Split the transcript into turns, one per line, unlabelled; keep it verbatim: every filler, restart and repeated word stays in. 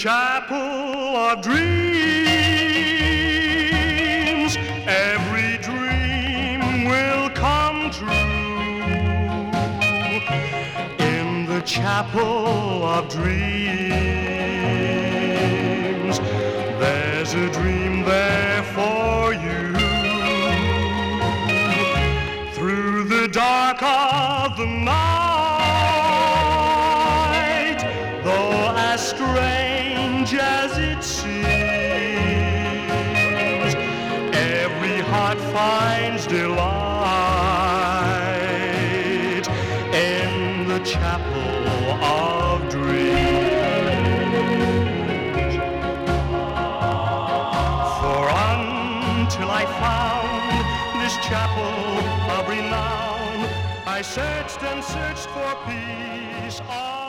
chapel of dreams, every dream will come true. In the chapel of dreams, there's a dream there for you. Through the dark of the night, though as strange as it seems, every heart finds delight in the chapel of dreams. For until I found this chapel of renown, I searched and searched for peace.